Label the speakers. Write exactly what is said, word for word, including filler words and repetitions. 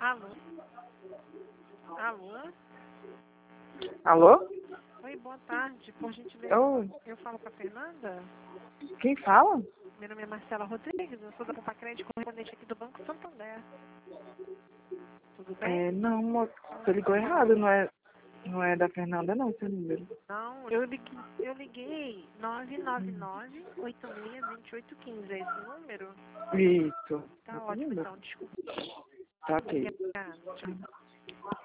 Speaker 1: Alô? Alô?
Speaker 2: Alô?
Speaker 1: Oi, boa tarde. Por gentileza,
Speaker 2: Eu...
Speaker 1: eu falo com a Fernanda.
Speaker 2: Quem fala?
Speaker 1: Meu nome é Marcela Rodrigues, eu sou da Pompa Crédito, correspondente aqui do Banco Santander. Tudo bem?
Speaker 2: É, não, moço, você ligou errado, não é, não é da Fernanda não, seu número.
Speaker 1: Não, eu liguei, eu liguei nove nove nove, oito seis, dois oito um cinco. É esse número?
Speaker 2: Isso.
Speaker 1: Tá
Speaker 2: Esse
Speaker 1: ótimo,
Speaker 2: número?
Speaker 1: então, desculpa.
Speaker 2: Tá ok.
Speaker 1: Obrigada. Tchau.